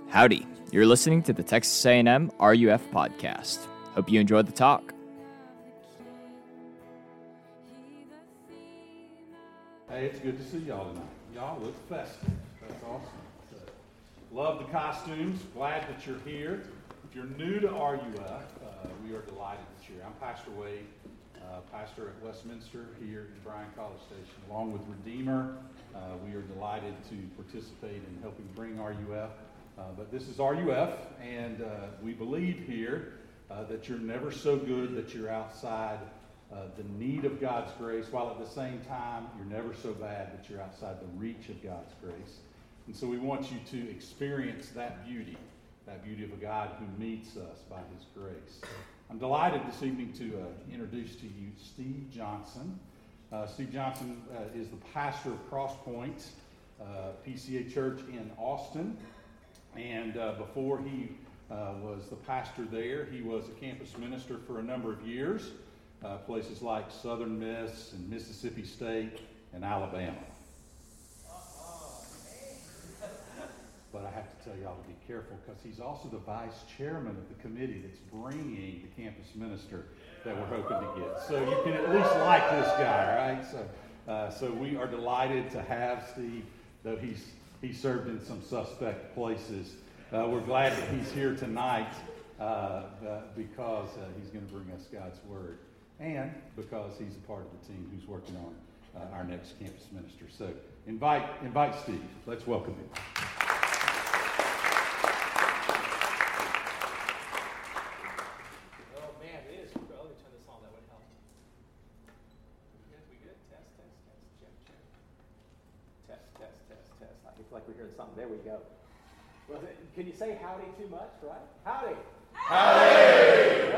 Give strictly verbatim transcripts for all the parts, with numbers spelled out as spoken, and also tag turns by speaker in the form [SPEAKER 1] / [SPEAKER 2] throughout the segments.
[SPEAKER 1] Howdy, you're listening to the Texas A and M R U F podcast. Hope you enjoyed the talk.
[SPEAKER 2] Hey, it's good to see y'all tonight. Y'all look festive. That's awesome. Love the costumes. Glad that you're here. If you're new to R U F, uh, we are delighted that you're here. I'm Pastor Wade, uh, pastor at Westminster here in Bryan College Station. Along with Redeemer, uh, we are delighted to participate in helping bring R U F. Uh, but this is R U F, and uh, we believe here uh, that you're never so good that you're outside uh, the need of God's grace, while at the same time, you're never so bad that you're outside the reach of God's grace. And so we want you to experience that beauty, that beauty of a God who meets us by his grace. I'm delighted this evening to uh, introduce to you Steve Johnson. Uh, Steve Johnson uh, is the pastor of Cross Point uh, P C A Church in Austin. And uh, before he uh, was the pastor there, he was a campus minister for a number of years, uh, places like Southern Miss and Mississippi State and Alabama. But I have to tell y'all to be careful because he's also the vice chairman of the committee that's bringing the campus minister that we're hoping to get. So you can at least like this guy, right? So, uh, so we are delighted to have Steve, though he's he served in some suspect places. Uh, we're glad that he's here tonight uh, uh, because uh, he's going to bring us God's word, and because he's a part of the team who's working on uh, our next campus minister. So invite invite Steve. Let's welcome him.
[SPEAKER 3] Like we're hearing something. There we go. Well, can you say howdy too much, right? Howdy.
[SPEAKER 2] Howdy.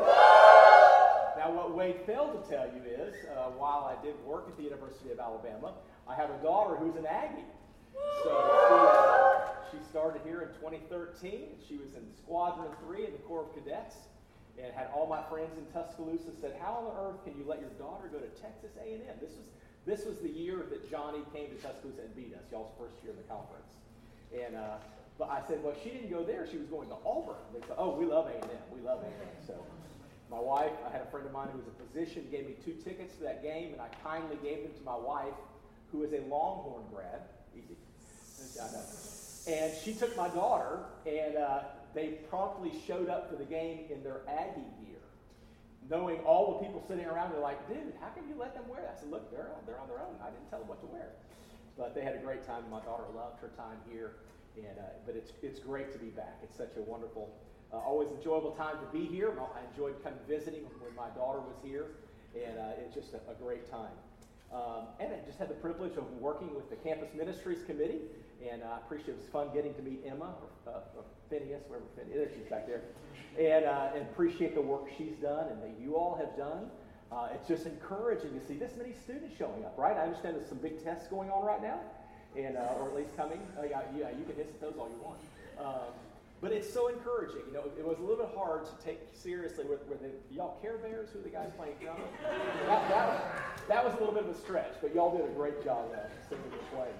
[SPEAKER 3] Now, what Wade failed to tell you is, uh, while I did work at the University of Alabama, I have a daughter who's an Aggie. So she, uh, she started here in twenty thirteen. She was in Squadron three in the Corps of Cadets, and had all my friends in Tuscaloosa said, "How on earth can you let your daughter go to Texas A and M?" This was This was the year that Johnny came to Tuscaloosa and beat us, y'all's first year in the conference. And uh, but I said, well, she didn't go there. She was going to Auburn. They said, oh, we love A and M. We love A and M. So my wife, I had a friend of mine who was a physician, gave me two tickets to that game, and I kindly gave them to my wife, who is a Longhorn grad. Easy. I know. And she took my daughter, and uh, they promptly showed up for the game in their Aggie gear, knowing all the people sitting around. They're like, dude, how can you let them wear that? I said, look, they're, they're on their own. I didn't tell them what to wear. But they had a great time. My daughter loved her time here. And uh, But it's it's great to be back. It's such a wonderful, uh, always enjoyable time to be here. I enjoyed coming visiting when my daughter was here. And uh, it's just a, a great time. Um, and I just had the privilege of working with the Campus Ministries Committee. And I uh, appreciate it. It was fun getting to meet Emma, or, uh, or Phineas, wherever Phineas, there she's back there. And, uh, and appreciate the work she's done and that you all have done. Uh, it's just encouraging to see this many students showing up, right? I understand there's some big tests going on right now, and uh, or at least coming. Uh, yeah, yeah, you can hiss at those all you want. Um, but it's so encouraging. You know, it was a little bit hard to take seriously. Were, were the, y'all Care Bears? Who are the guys playing drums? that, that, that was a little bit of a stretch, but y'all did a great job uh, singing and playing.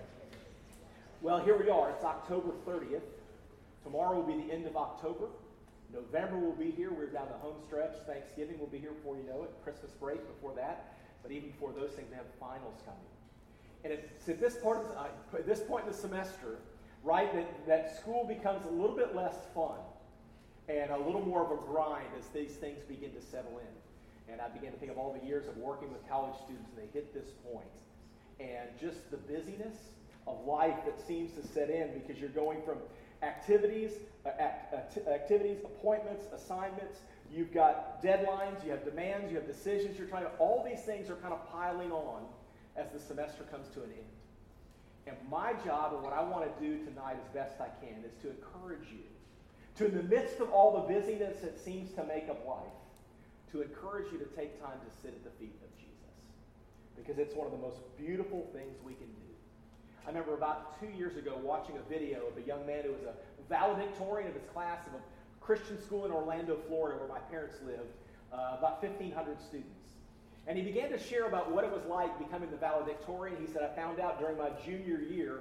[SPEAKER 3] Well, here we are. It's October thirtieth. Tomorrow will be the end of October. November will be here. We're down the home stretch. Thanksgiving will be here before you know it. Christmas break before that. But even before those things, we have finals coming. And it's at this part of the, uh, at this point in the semester, right, that, that school becomes a little bit less fun and a little more of a grind as these things begin to settle in. And I began to think of all the years of working with college students, and they hit this point. And just the busyness of life that seems to set in because you're going from activities, uh, act, uh, activities, appointments, assignments. You've got deadlines, you have demands, you have decisions. You're trying to, all these things are kind of piling on as the semester comes to an end. And my job and what I want to do tonight as best I can is to encourage you to, in the midst of all the busyness that seems to make up life, to encourage you to take time to sit at the feet of Jesus. Because it's one of the most beautiful things we can do. I remember about two years ago watching a video of a young man who was a valedictorian of his class of a Christian school in Orlando, Florida, where my parents lived, uh, about fifteen hundred students. And he began to share about what it was like becoming the valedictorian. He said, I found out during my junior year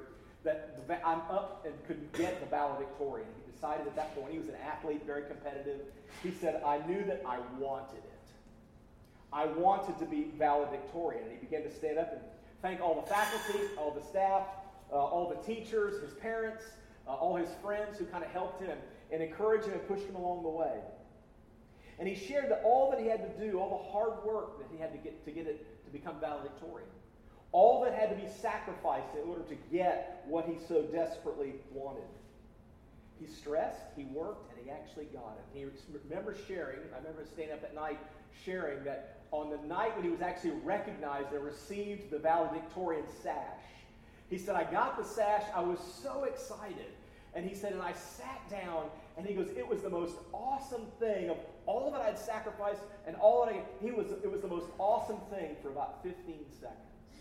[SPEAKER 3] that the, I'm up and could get the valedictorian. He decided at that point, he was an athlete, very competitive. He said, I knew that I wanted it. I wanted to be valedictorian. And he began to stand up and thank all the faculty, all the staff, uh, all the teachers, his parents, uh, all his friends who kind of helped him and encouraged him and pushed him along the way. And he shared that all that he had to do, all the hard work that he had to get to get it to become valedictorian, all that had to be sacrificed in order to get what he so desperately wanted. He stressed, he worked, and he actually got it. He remembers sharing, I remember staying up at night sharing that on the night when he was actually recognized and received the valedictorian sash, he said, I got the sash, I was so excited. And he said, and I sat down, and he goes, it was the most awesome thing of all that I'd sacrificed and all that I, he was, it was the most awesome thing for about fifteen seconds.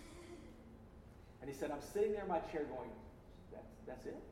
[SPEAKER 3] And he said, I'm sitting there in my chair going, that's, that's it?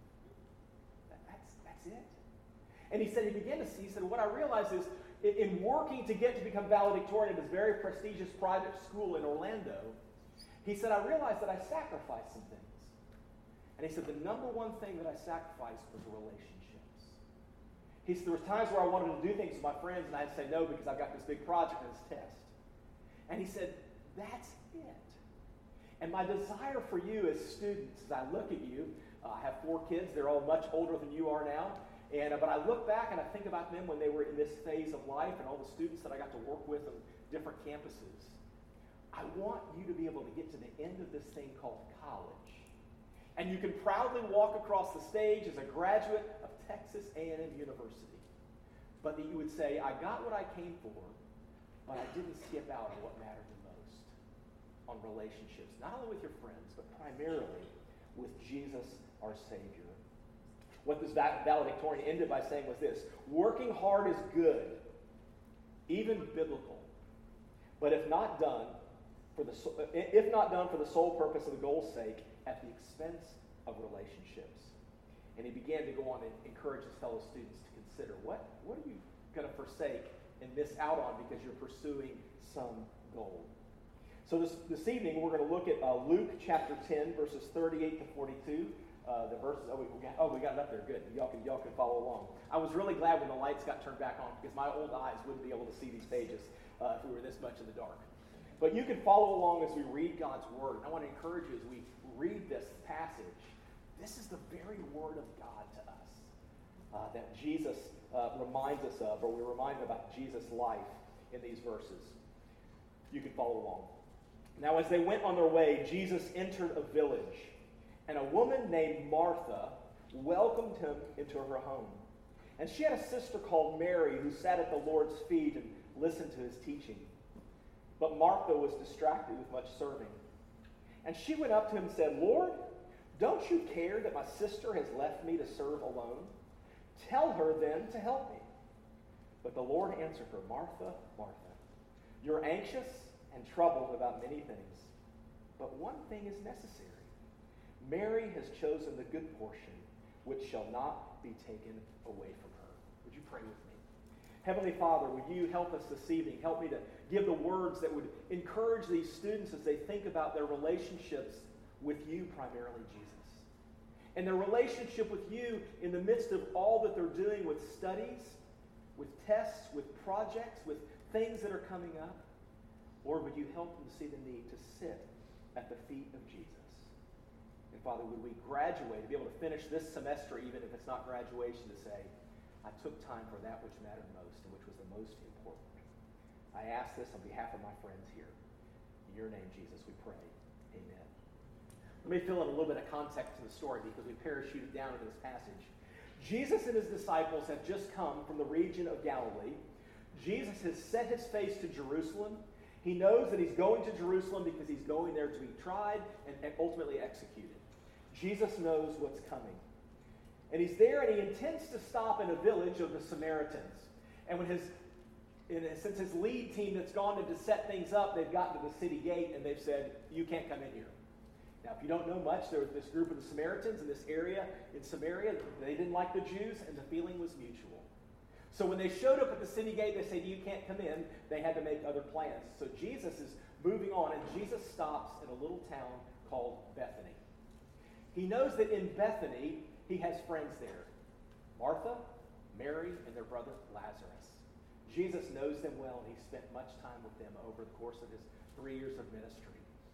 [SPEAKER 3] That, that's, that's it? And he said, he began to see, he said, what I realized is, in, in working to get to become valedictorian at this very prestigious private school in Orlando, he said, I realized that I sacrificed some things. And he said, the number one thing that I sacrificed was relationships. He said, there were times where I wanted to do things with my friends, and I'd say no because I've got this big project and this test. And he said, that's it. And my desire for you as students, as I look at you, uh, I have four kids. They're all much older than you are now. And uh, but I look back and I think about them when they were in this phase of life and all the students that I got to work with on different campuses. I want you to be able to get to the end of this thing called college. And you can proudly walk across the stage as a graduate of Texas A and M University. But that you would say, I got what I came for, but I didn't skip out on what mattered the most, on relationships. Not only with your friends, but primarily with Jesus, our Savior. What this valedictorian ended by saying was this: working hard is good, even biblical, but if not done for the if not done for the sole purpose of the goal's sake, at the expense of relationships. And he began to go on and encourage his fellow students to consider what what are you going to forsake and miss out on because you're pursuing some goal. So this, this evening, we're going to look at uh, Luke chapter ten, verses thirty-eight to forty-two. Uh, the verses, oh we, we got, oh, we got it up there, good. Y'all can, y'all can follow along. I was really glad when the lights got turned back on because my old eyes wouldn't be able to see these pages uh, if we were this much in the dark. But you can follow along as we read God's Word. I want to encourage you as we read this passage. This is the very Word of God to us uh, that Jesus uh, reminds us of, or we're reminded about Jesus' life in these verses. You can follow along. Now, as they went on their way, Jesus entered a village, and a woman named Martha welcomed him into her home. And she had a sister called Mary who sat at the Lord's feet and listened to his teaching. But Martha was distracted with much serving. And she went up to him and said, Lord, don't you care that my sister has left me to serve alone? Tell her then to help me. But the Lord answered her, Martha, Martha, you're anxious and troubled about many things, but one thing is necessary. Mary has chosen the good portion, which shall not be taken away from her. Would you pray with me? Heavenly Father, would you help us this evening? Help me to give the words that would encourage these students as they think about their relationships with you, primarily, Jesus. And their relationship with you in the midst of all that they're doing with studies, with tests, with projects, with things that are coming up. Lord, would you help them see the need to sit at the feet of Jesus? And Father, would we graduate, to be able to finish this semester, even if it's not graduation, to say, I took time for that which mattered most and which was the most important. I ask this on behalf of my friends here. In your name, Jesus, we pray. Amen. Let me fill in a little bit of context to the story because we parachuted down into this passage. Jesus and his disciples have just come from the region of Galilee. Jesus has set his face to Jerusalem. He knows that he's going to Jerusalem because he's going there to be tried and, and ultimately executed. Jesus knows what's coming. And he's there and he intends to stop in a village of the Samaritans. And when his, in a, since his lead team that's gone in to set things up, they've gotten to the city gate and they've said, you can't come in here. Now, if you don't know much, there was this group of the Samaritans in this area in Samaria. They didn't like the Jews and the feeling was mutual. So when they showed up at the city gate, they said, you can't come in. They had to make other plans. So Jesus is moving on, and Jesus stops in a little town called Bethany. He knows that in Bethany, he has friends there. Martha, Mary, and their brother Lazarus. Jesus knows them well, and he spent much time with them over the course of his three years of ministry.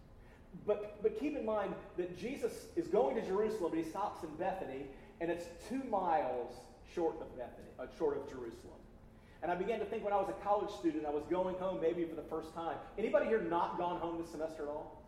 [SPEAKER 3] But, but keep in mind that Jesus is going to Jerusalem, but he stops in Bethany, and it's two miles short of Bethany, uh, short of Jerusalem. And I began to think when I was a college student, I was going home maybe for the first time. Anybody here not gone home this semester at all?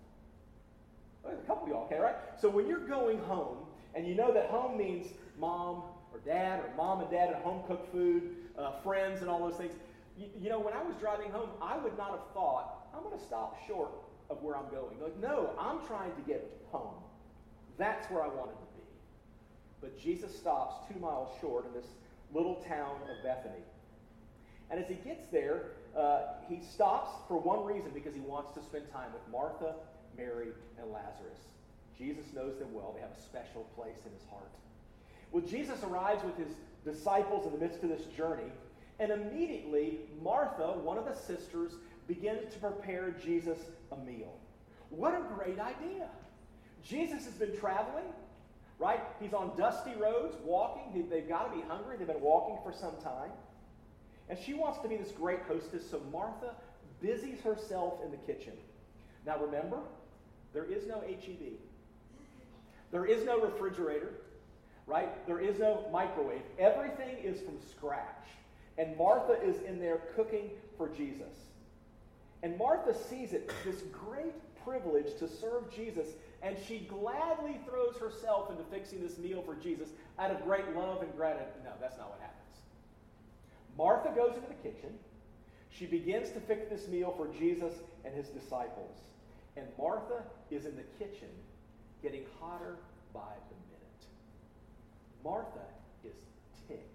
[SPEAKER 3] Oh, there's a couple of y'all, okay, right? So when you're going home, and you know that home means mom or dad, or mom and dad and home-cooked food, uh, friends and all those things. You, you know, when I was driving home, I would not have thought, I'm going to stop short of where I'm going. Like, no, I'm trying to get home. That's where I wanted to be. But Jesus stops two miles short in this little town of Bethany. And as he gets there, uh, he stops for one reason, because he wants to spend time with Martha, Mary, and Lazarus. Jesus knows them well. They have a special place in his heart. Well, Jesus arrives with his disciples in the midst of this journey, and immediately Martha, one of the sisters, begins to prepare Jesus a meal. What a great idea. Jesus has been traveling, right? He's on dusty roads, walking. They've got to be hungry. They've been walking for some time. And she wants to be this great hostess, so Martha busies herself in the kitchen. Now remember, there is no H E B. There is no refrigerator, right? There is no microwave. Everything is from scratch. And Martha is in there cooking for Jesus. And Martha sees it, this great privilege to serve Jesus, and she gladly throws herself into fixing this meal for Jesus out of great love and gratitude. No, that's not what happens. Martha goes into the kitchen. She begins to fix this meal for Jesus and his disciples. And Martha is in the kitchen getting hotter by the minute. Martha is ticked.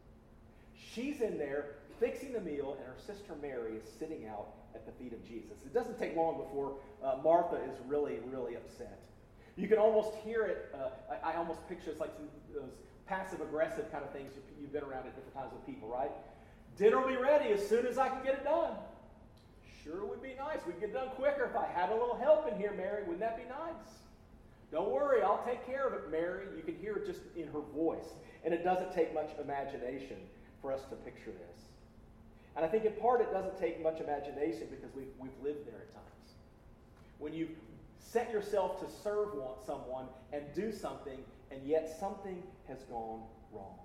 [SPEAKER 3] She's in there fixing the meal, and her sister Mary is sitting out at the feet of Jesus. It doesn't take long before uh, Martha is really, really upset. You can almost hear it. Uh, I, I almost picture it's like some, those passive-aggressive kind of things you've been around at different times with people, right? Dinner will be ready as soon as I can get it done. Sure would be nice. We'd get it done quicker if I had a little help in here, Mary. Wouldn't that be nice? Don't worry, I'll take care of it, Mary. You can hear it just in her voice. And it doesn't take much imagination for us to picture this. And I think in part it doesn't take much imagination because we've, we've lived there at times. When you set yourself to serve someone and do something, and yet something has gone wrong.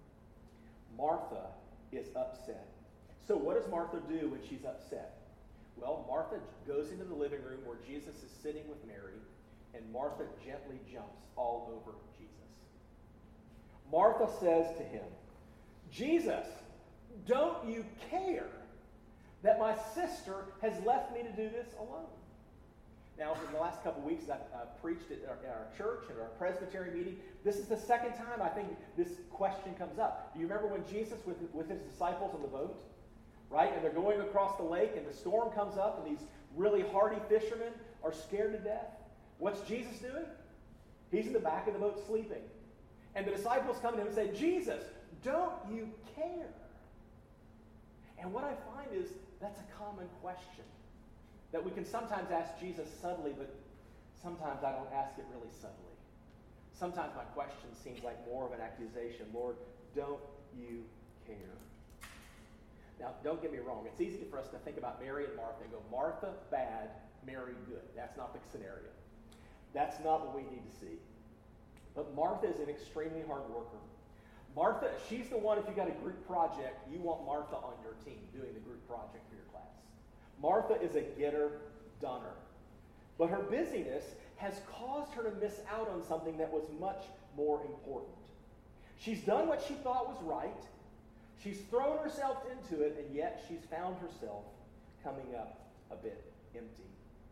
[SPEAKER 3] Martha is upset. So what does Martha do when she's upset? Well, Martha goes into the living room where Jesus is sitting with Mary, and Martha gently jumps all over Jesus. Martha says to him, Jesus, don't you care that my sister has left me to do this alone? Now, in the last couple of weeks, I've uh, preached at our, at our church, at our Presbytery meeting. This is the second time I think this question comes up. Do you remember when Jesus, with, with his disciples on the boat, right? And they're going across the lake, and the storm comes up, and these really hardy fishermen are scared to death. What's Jesus doing? He's in the back of the boat sleeping. And the disciples come to him and say, Jesus, don't you care? And what I find is that's a common question that we can sometimes ask Jesus subtly, but sometimes I don't ask it really subtly. Sometimes my question seems like more of an accusation. Lord, don't you care? Now, don't get me wrong. It's easy for us to think about Mary and Martha and go, Martha, bad, Mary, good. That's not the scenario. That's not what we need to see. But Martha is an extremely hard worker. Martha, she's the one, if you got a group project, you want Martha on your team doing the group project for your class. Martha is a getter-doner. But her busyness has caused her to miss out on something that was much more important. She's done what she thought was right. She's thrown herself into it, and yet she's found herself coming up a bit empty.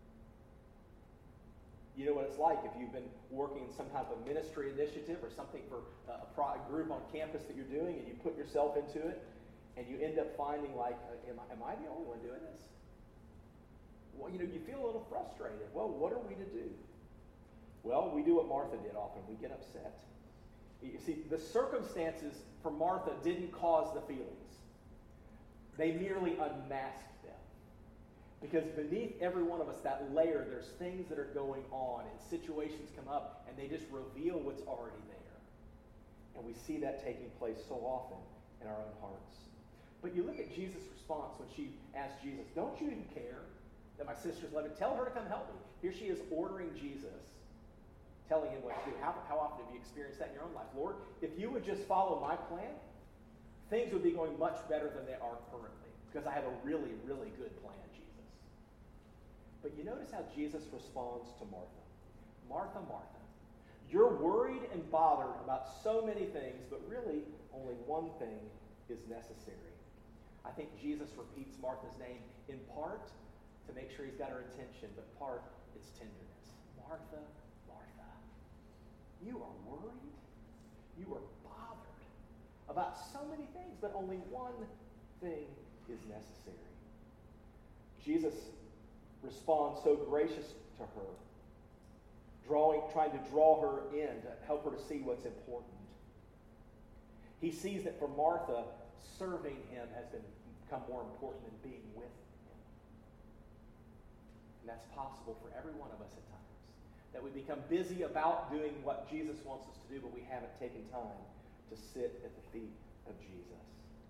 [SPEAKER 3] You know what it's like if you've been working in some type of ministry initiative or something for a, pro- a group on campus that you're doing, and you put yourself into it, and you end up finding like, am I, am I the only one doing this? Well, you know, you feel a little frustrated. Well, what are we to do? Well, we do what Martha did often. We get upset. You see, the circumstances for Martha didn't cause the feelings. They merely unmasked them. Because beneath every one of us, that layer, there's things that are going on, and situations come up, and they just reveal what's already there. And we see that taking place so often in our own hearts. But you look at Jesus' response when she asked Jesus, don't you even care that my sister's living? Tell her to come help me. Here she is ordering Jesus, telling him what to do. How, how often have you experienced that in your own life? Lord, if you would just follow my plan, things would be going much better than they are currently, because I have a really, really good plan, Jesus. But you notice how Jesus responds to Martha. Martha, Martha, you're worried and bothered about so many things, but really only one thing is necessary. I think Jesus repeats Martha's name in part to make sure he's got her attention, but part it's tenderness. Martha, Martha, you are worried, you are bothered about so many things, but only one thing is necessary. Jesus responds so gracious to her, drawing, trying to draw her in to help her to see what's important. He sees that for Martha, serving him has been, become more important than being with him. And that's possible for every one of us at times. That we become busy about doing what Jesus wants us to do, but we haven't taken time to sit at the feet of Jesus.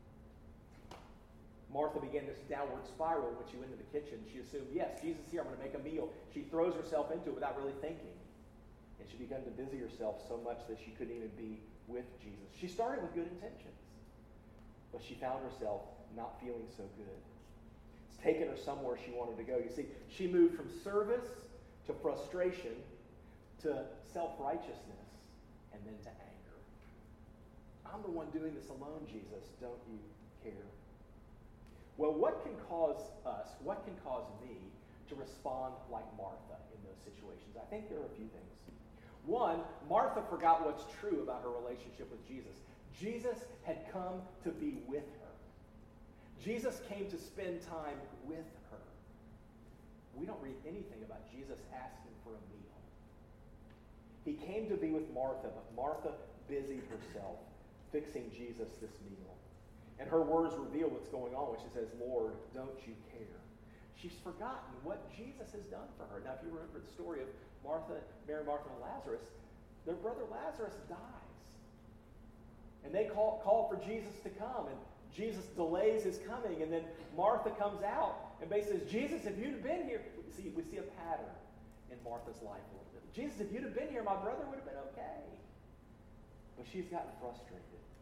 [SPEAKER 3] Martha began this downward spiral when she went into the kitchen. She assumed, yes, Jesus is here, I'm going to make a meal. She throws herself into it without really thinking. And she began to busy herself so much that she couldn't even be with Jesus. She started with good intentions, but she found herself not feeling so good. It's taken her somewhere she wanted to go. You see, she moved from service to frustration to self-righteousness and then to anger. I'm the one doing this alone, Jesus. Don't you care? Well, what can cause us, what can cause me to respond like Martha in those situations? I think there are a few things. One, Martha forgot what's true about her relationship with Jesus. Jesus had come to be with her. Jesus came to spend time with her. We don't read anything about Jesus asking for a meal. He came to be with Martha, but Martha busied herself fixing Jesus this meal. And her words reveal what's going on when she says, Lord, don't you care? She's forgotten what Jesus has done for her. Now, if you remember the story of Martha, Mary, Martha, and Lazarus, their brother Lazarus dies. And they call, call for Jesus to come, and Jesus delays his coming, and then Martha comes out and basically says, Jesus, if you'd have been here, we see, we see a pattern in Martha's life a little bit. Jesus, if you'd have been here, my brother would have been okay. But she's gotten frustrated.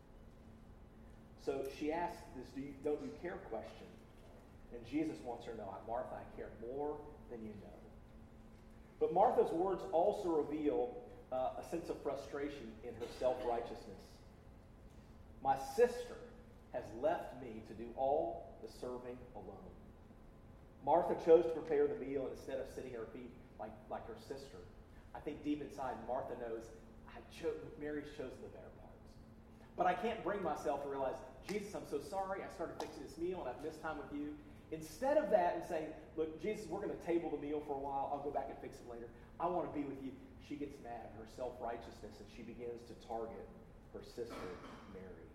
[SPEAKER 3] So she asks this do you, don't you care question. And Jesus wants her to know, Martha, I care more than you know. But Martha's words also reveal uh, a sense of frustration in her self-righteousness. My sister has left me to do all the serving alone. Martha chose to prepare the meal instead of sitting at her feet like, like her sister. I think deep inside, Martha knows I cho- Mary's chosen the better parts. But I can't bring myself to realize, Jesus, I'm so sorry. I started fixing this meal and I've missed time with you. Instead of that and saying, look, Jesus, we're going to table the meal for a while. I'll go back and fix it later. I want to be with you. She gets mad at her self-righteousness and she begins to target her sister, Mary.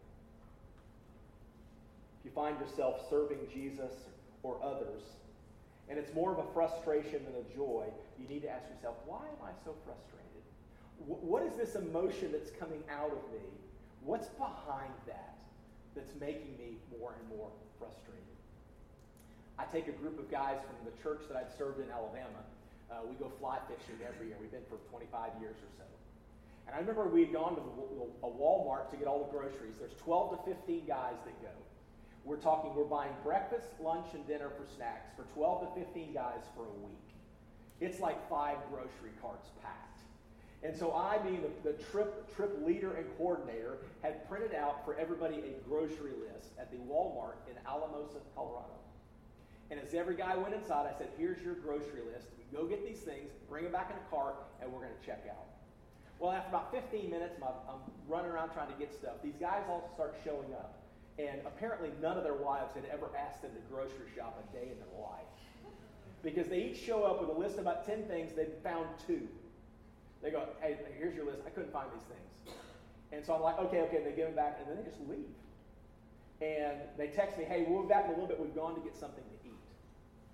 [SPEAKER 3] If you find yourself serving Jesus or others, and it's more of a frustration than a joy, you need to ask yourself, why am I so frustrated? W- what is this emotion that's coming out of me? What's behind that that's making me more and more frustrated? I take a group of guys from the church that I'd served in Alabama. Uh, we go fly fishing every year. We've been for twenty-five years or so. And I remember we had gone to the, a Walmart to get all the groceries. There's twelve to fifteen guys that go. We're talking, we're buying breakfast, lunch, and dinner for snacks for twelve to fifteen guys for a week. It's like five grocery carts packed. And so I, being the, the trip, trip leader and coordinator, had printed out for everybody a grocery list at the Walmart in Alamosa, Colorado. And as every guy went inside, I said, here's your grocery list. We go get these things, bring them back in a cart, and we're going to check out. Well, after about fifteen minutes, I'm, I'm running around trying to get stuff. These guys all start showing up. And apparently none of their wives had ever asked them to grocery shop a day in their life. Because they each show up with a list of about ten things. They've found two. They go, hey, here's your list. I couldn't find these things. And so I'm like, okay, okay. And they give them back, and then they just leave. And they text me, hey, we'll be back in a little bit. We've gone to get something to eat.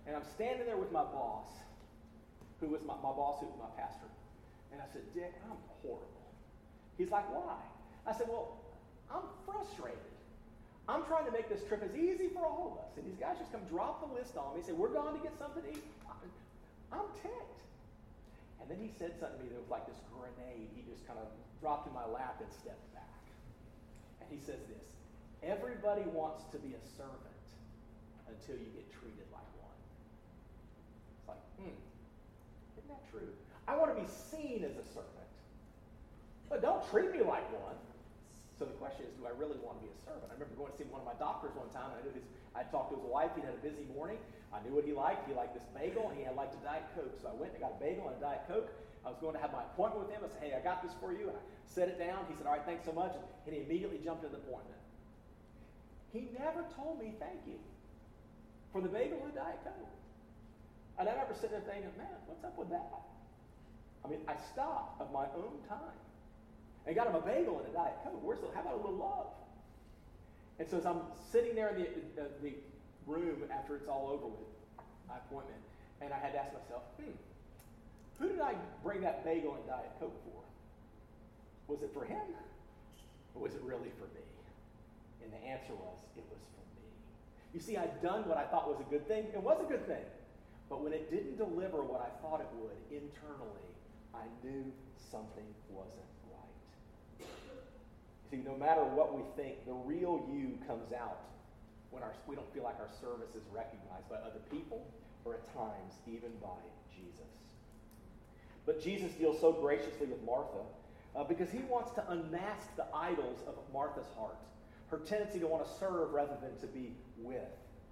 [SPEAKER 3] And I'm standing there with my boss, who was my, my boss, who was my pastor. And I said, Dick, I'm horrible. He's like, why? I said, well, I'm frustrated. I'm trying to make this trip as easy for all of us. And these guys just come drop the list on me and say, we're going to get something to eat. I'm ticked. And then he said something to me that was like this grenade. He just kind of dropped in my lap and stepped back. And he says this, everybody wants to be a servant until you get treated like one. It's like, hmm, isn't that true? I want to be seen as a servant, but don't treat me like one. So the question is, do I really want to be a servant? I remember going to see one of my doctors one time, and I knew his, I talked to his wife. He'd had a busy morning. I knew what he liked. He liked this bagel, and he had liked a Diet Coke. So I went and got a bagel and a Diet Coke. I was going to have my appointment with him. I said, hey, I got this for you. And I set it down. He said, all right, thanks so much. And he immediately jumped into the appointment. He never told me thank you for the bagel and the Diet Coke. And I remember sitting there thinking, man, what's up with that? I mean, I stopped of my own time and got him a bagel and a Diet Coke. Where's the, how about a little love? And so as I'm sitting there in the, uh, the room after it's all over with, my appointment, and I had to ask myself, hmm, who did I bring that bagel and Diet Coke for? Was it for him? Or was it really for me? And the answer was, it was for me. You see, I'd done what I thought was a good thing. It was a good thing. But when it didn't deliver what I thought it would internally, I knew something wasn't right. See, no matter what we think, the real you comes out when our, we don't feel like our service is recognized by other people, or at times even by Jesus. But Jesus deals so graciously with Martha uh, because he wants to unmask the idols of Martha's heart, her tendency to want to serve rather than to be with.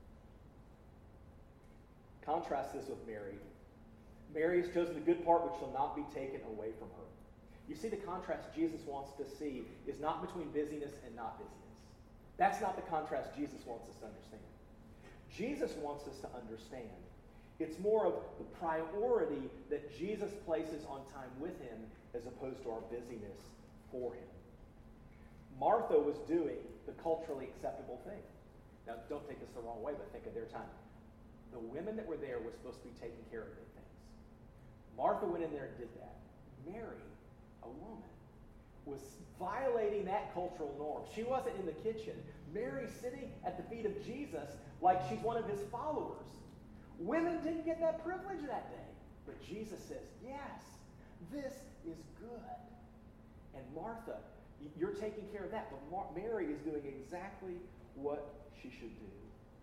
[SPEAKER 3] Contrast this with Mary. Mary has chosen the good part which shall not be taken away from her. You see, the contrast Jesus wants to see is not between busyness and not busyness. That's not the contrast Jesus wants us to understand. Jesus wants us to understand it's more of the priority that Jesus places on time with him as opposed to our busyness for him. Martha was doing the culturally acceptable thing. Now, don't take this the wrong way, but think of their time. The women that were there were supposed to be taking care of their things. Martha went in there and did that. Mary, a woman, was violating that cultural norm. She wasn't in the kitchen. Mary's sitting at the feet of Jesus like she's one of his followers. Women didn't get that privilege that day. But Jesus says, yes, this is good. And Martha, you're taking care of that. But Mar- Mary is doing exactly what she should do.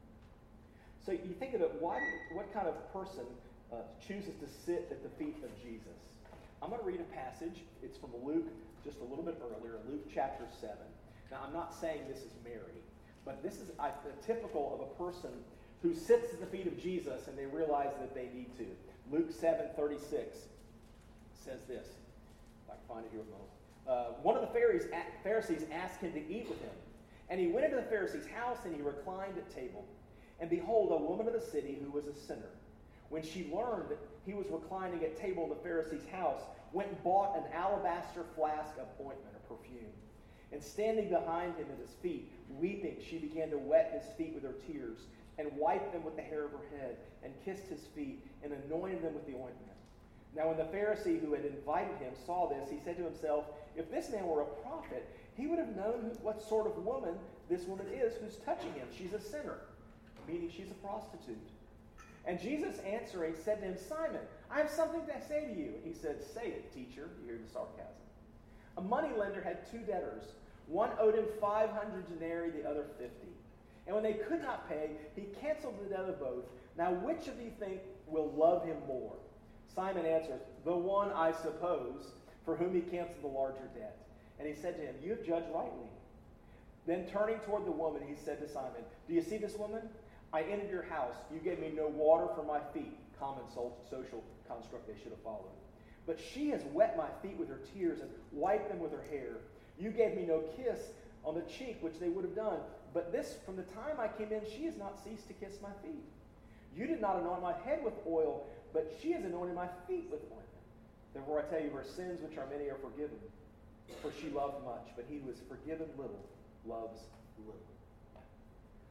[SPEAKER 3] So you think of it, why, what kind of person uh, chooses to sit at the feet of Jesus? I'm going to read a passage. It's from Luke, just a little bit earlier, Luke chapter seven. Now, I'm not saying this is Mary, but this is uh, typical of a person who sits at the feet of Jesus and they realize that they need to. Luke seven thirty-six says this. If I can find it here with Moses. Uh, one of the Pharisees asked him to eat with him. And he went into the Pharisee's house and he reclined at table. And behold, a woman of the city who was a sinner, when she learned that he was reclining at table in the Pharisee's house, went and bought an alabaster flask of ointment or perfume. And standing behind him at his feet, weeping, she began to wet his feet with her tears, and wiped them with the hair of her head, and kissed his feet, and anointed them with the ointment. Now when the Pharisee who had invited him saw this, he said to himself, if this man were a prophet, he would have known who, what sort of woman this woman is who's touching him. She's a sinner, meaning she's a prostitute. And Jesus answering said to him, Simon, I have something to say to you. He said, say it, teacher. You hear the sarcasm. A moneylender had two debtors. One owed him five hundred denarii, the other fifty. And when they could not pay, he canceled the debt of both. Now which of you think will love him more? Simon answered, the one, I suppose, for whom he canceled the larger debt. And he said to him, you have judged rightly. Then turning toward the woman, he said to Simon, do you see this woman? I entered your house. You gave me no water for my feet. Common social construct they should have followed. But she has wet my feet with her tears and wiped them with her hair. You gave me no kiss on the cheek, which they would have done. But this, from the time I came in, she has not ceased to kiss my feet. You did not anoint my head with oil, but she has anointed my feet with ointment. Therefore I tell you, her sins, which are many, are forgiven. For she loved much, but he who is forgiven little loves little.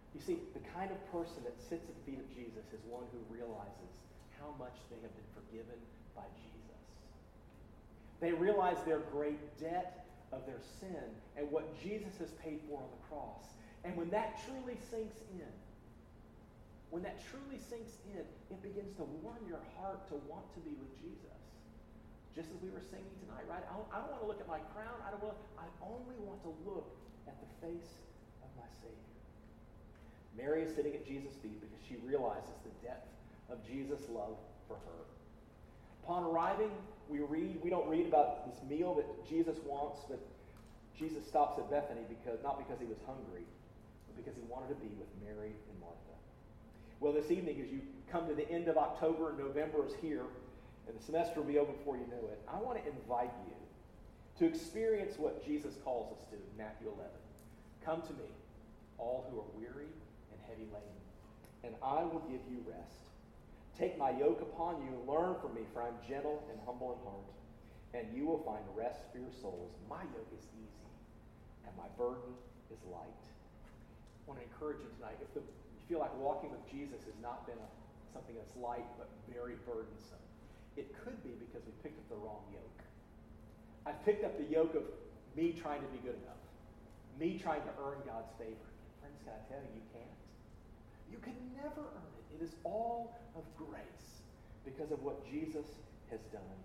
[SPEAKER 3] You see, the kind of person that sits at the feet of Jesus is one who realizes how much they have been forgiven by Jesus. They realize their great debt of their sin and what Jesus has paid for on the cross. And when that truly sinks in, when that truly sinks in, it begins to warm your heart to want to be with Jesus. Just as we were singing tonight, right? I don't, I don't want to look at my crown. I don't want. I only want to look at the face of my Savior. Mary is sitting at Jesus' feet because she realizes the depth of Jesus' love for her. Upon arriving, we read. We don't read about this meal that Jesus wants, but Jesus stops at Bethany because not because he was hungry, but because he wanted to be with Mary and Martha. Well, this evening, as you come to the end of October and November is here, and the semester will be over before you know it, I want to invite you to experience what Jesus calls us to in Matthew eleven. Come to me, all who are weary and heavy laden, and I will give you rest. Take my yoke upon you and learn from me, for I am gentle and humble in heart, and you will find rest for your souls. My yoke is easy, and my burden is light. I want to encourage you tonight, if the feel like walking with Jesus has not been a, something that's light but very burdensome, it could be because we picked up the wrong yoke. I've picked up the yoke of me trying to be good enough, me trying to earn God's favor. Friends, can I tell you, you can't. You can never earn it. It is all of grace because of what Jesus has done.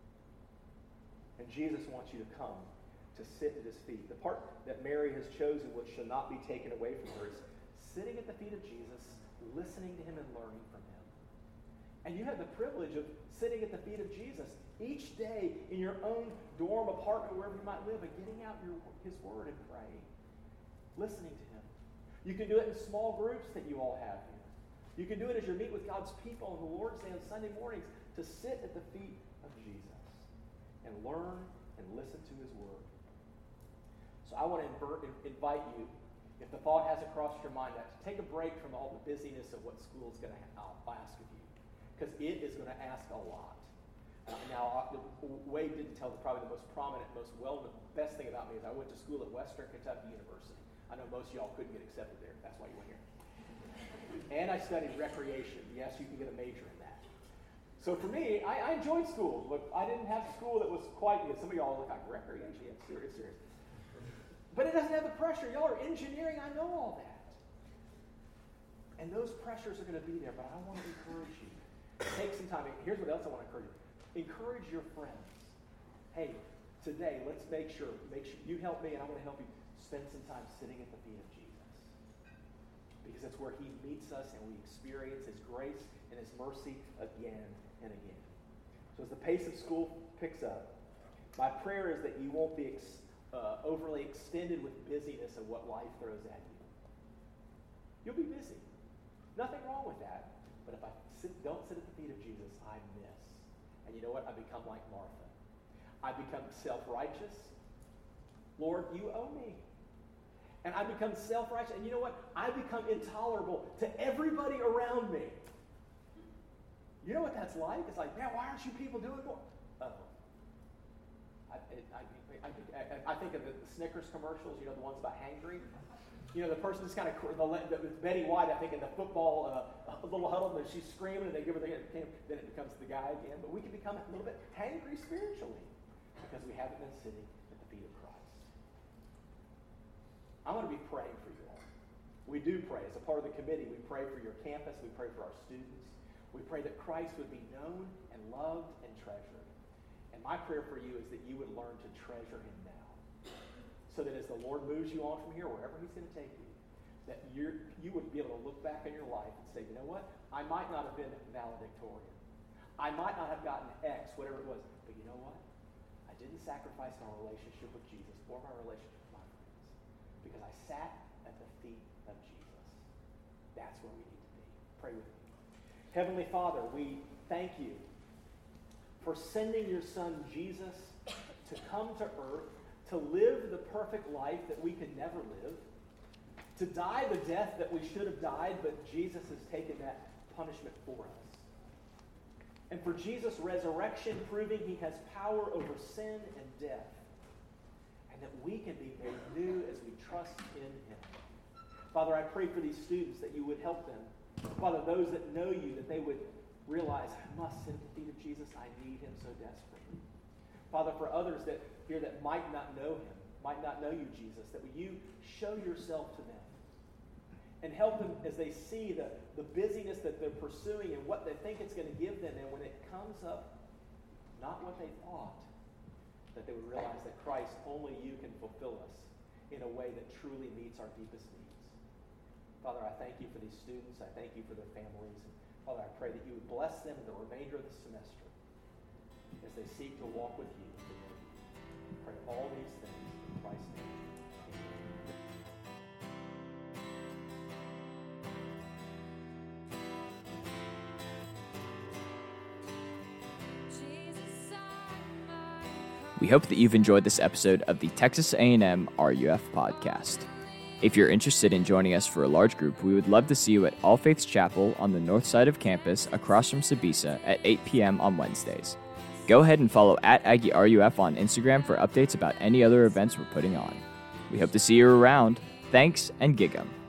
[SPEAKER 3] And Jesus wants you to come to sit at his feet. The part that Mary has chosen, which shall not be taken away from her, is sitting at the feet of Jesus, listening to him and learning from him. And you have the privilege of sitting at the feet of Jesus each day in your own dorm, apartment, wherever you might live, and getting out your, his word and praying, listening to him. You can do it in small groups that you all have here. You can do it as you meet with God's people on the Lord's Day on Sunday mornings, to sit at the feet of Jesus and learn and listen to his word. So I want to invert, invite you, if the thought hasn't crossed your mind, that to take a break from all the busyness of what school is going to ask of you, because it is going to ask a lot. Uh, now, uh, Wade didn't tell the, probably the most prominent, most well-known, best thing about me is I went to school at Western Kentucky University. I know most of y'all couldn't get accepted there. That's why you went here. And I studied recreation. Yes, you can get a major in that. So for me, I, I enjoyed school, but I didn't have school that was quite good. Some of y'all look like recreation. Yeah, serious, serious. But it doesn't have the pressure. Y'all are engineering. I know all that. And those pressures are going to be there, but I want to encourage you. Take some time. Here's what else I want to encourage you. Encourage your friends. Hey, today, let's make sure, make sure you help me and I'm going to help you spend some time sitting at the feet of Jesus. Because that's where he meets us and we experience his grace and his mercy again and again. So as the pace of school picks up, my prayer is that you won't be ex- uh, overly extended with busyness of what life throws at you. You'll be busy. Nothing wrong with that. But if I sit, don't sit at the feet of Jesus, I miss. And you know what? I become like Martha. I become self-righteous. Lord, you owe me. And I become self-righteous. And you know what? I become intolerable to everybody around me. You know what that's like? It's like, man, why aren't you people doing more? Uh-oh. I, I, I, I, I think of the, the Snickers commercials, you know, the ones about hangry. You know, the person just kind of, the, the, Betty White, I think, in the football uh, little huddle, and she's screaming, and they give her the, then it becomes the guy again. But we can become a little bit hangry spiritually because we haven't been sitting at the feet of Christ. I'm going to be praying for you all. We do pray. As a part of the committee, we pray for your campus. We pray for our students. We pray that Christ would be known and loved and treasured. And my prayer for you is that you would learn to treasure him now. So that as the Lord moves you on from here, wherever he's going to take you, that you're, you would be able to look back in your life and say, you know what? I might not have been valedictorian. I might not have gotten X, whatever it was. But you know what? I didn't sacrifice my relationship with Jesus or my relationship with my friends. Because I sat at the feet of Jesus. That's where we need to be. Pray with me. Heavenly Father, we thank you for sending your son Jesus to come to earth, to live the perfect life that we could never live, to die the death that we should have died, but Jesus has taken that punishment for us. And for Jesus' resurrection, proving he has power over sin and death, and that we can be made new as we trust in him. Father, I pray for these students that you would help them. Father, those that know you, that they would realize, I must sit at the feet of Jesus. I need him so desperately. Father, for others that here that might not know him, might not know you, Jesus, that you show yourself to them and help them as they see the, the busyness that they're pursuing and what they think it's going to give them. And when it comes up, not what they thought, that they would realize that Christ, only you can fulfill us in a way that truly meets our deepest needs. Father, I thank you for these students. I thank you for their families. And Father, I pray that you would bless them in the remainder of the semester as they seek to walk with you. I pray all these things in Christ's name.
[SPEAKER 1] We hope that you've enjoyed this episode of the Texas A and M R U F podcast. If you're interested in joining us for a large group, we would love to see you at All Faiths Chapel on the north side of campus across from Sabisa at eight p.m. on Wednesdays. Go ahead and follow at Aggie R U F on Instagram for updates about any other events we're putting on. We hope to see you around. Thanks, and gig 'em.